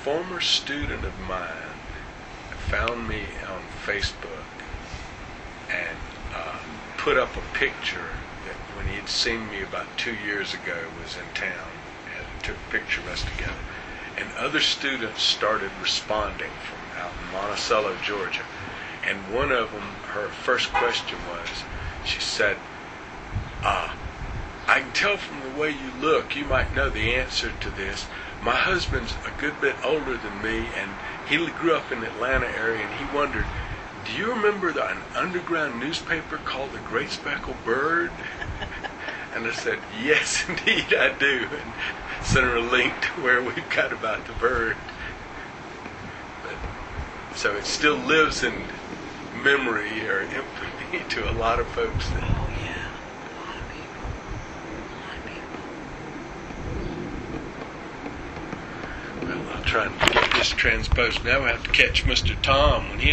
former student of mine found me on Facebook and put up a picture that when he'd seen me about 2 years ago was in town and took a picture of us together. And other students started responding from out in Monticello, Georgia. And one of them, her first question was, she said, I can tell from the way you look, you might know the answer to this. My husband's a good bit older than me, and he grew up in the Atlanta area, and he wondered, do you remember an underground newspaper called The Great Speckled Bird? And I said, yes, indeed, I do. And sent her a link to where we've got about the bird. So it still lives in memory or infamy to a lot of folks. Oh, yeah. A lot of people. Well, I'll try and get this transposed. Now we have to catch Mr. Tom when he